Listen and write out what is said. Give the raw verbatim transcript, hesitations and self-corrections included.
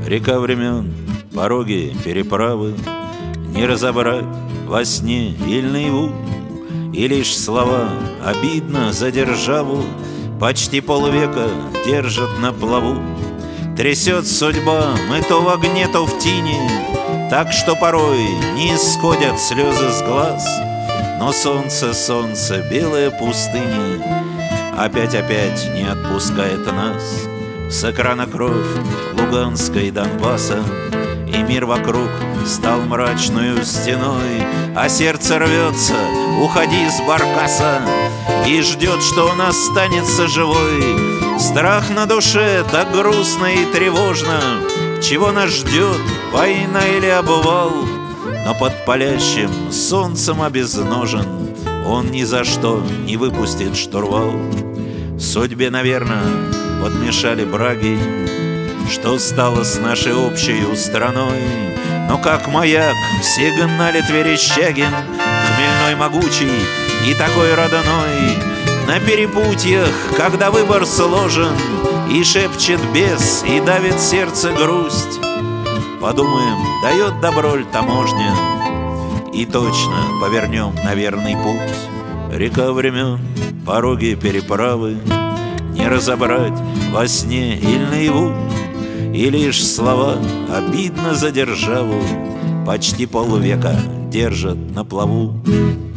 Река времен, пороги, переправы, не разобрать во сне или наяву. И лишь слова обидно за державу почти полвека держат на плаву. Трясет судьба, мы то в огне, то в тине, так что порой не исходят слезы с глаз. Но солнце, солнце, белая пустыни опять-опять не отпускает нас. С экрана кровь Луганска и Донбасса, и мир вокруг стал мрачную стеной. А сердце рвется, уходи с баркаса, и ждет, что он останется живой. Страх на душе, так грустно и тревожно. Чего нас ждет, война или обвал? Но под палящим солнцем обезножен, он ни за что не выпустит штурвал. Судьбе, наверное, подмешали браги, что стало с нашей общей страной. Но как маяк сигналит Верещагин, хмельной, могучий и такой родной. На перепутьях, когда выбор сложен, и шепчет бес, и давит сердце грусть. Подумаем, дает добро ль таможня, и точно повернем на верный путь. Река времен, пороги, переправы, не разобрать во сне или наяву. И лишь слова обидно за державу почти полвека держат на плаву.